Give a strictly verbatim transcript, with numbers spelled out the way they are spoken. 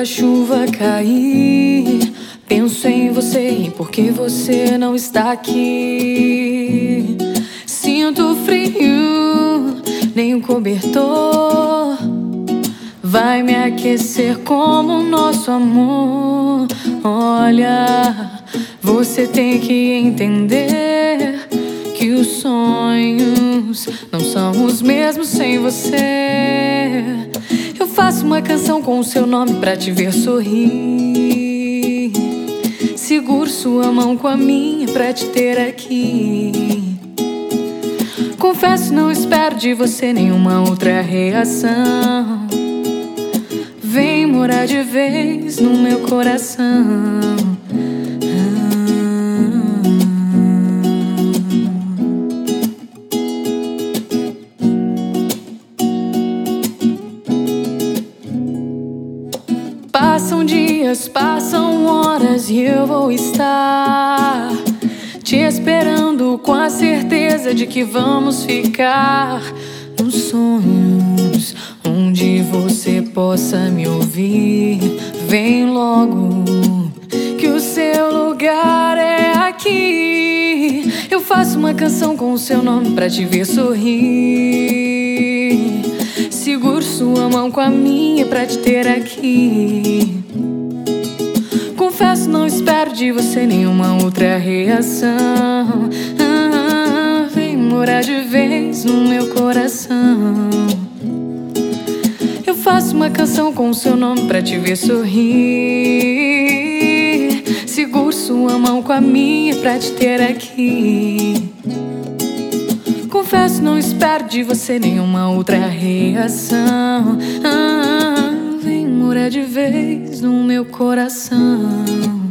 a chuva cair, penso em você e por que você não está aqui. Sinto frio, nem o cobertor vai me aquecer como o nosso amor. Olha, você tem que entender que os sonhos não são os mesmos sem você. Eu faço uma canção com o seu nome pra te ver sorrir. Seguro sua mão com a minha pra te ter aqui. Confesso, não espero de você nenhuma outra reação. Vem morar de vez no meu coração. Passam dias, passam horas e eu vou estar te esperando com a certeza de que vamos ficar nos sonhos onde você possa me ouvir. Vem logo, que o seu lugar é aqui. Eu faço uma canção com o seu nome pra te ver sorrir. Seguro sua mão com a minha pra te ter aqui. Confesso, não espero de você nenhuma outra reação. ah, Vem morar de vez no meu coração. Eu faço uma canção com o seu nome pra te ver sorrir. Seguro sua mão com a minha pra te ter aqui. Confesso, não espero de você nenhuma outra reação. ah, Vem morar de vez no meu coração.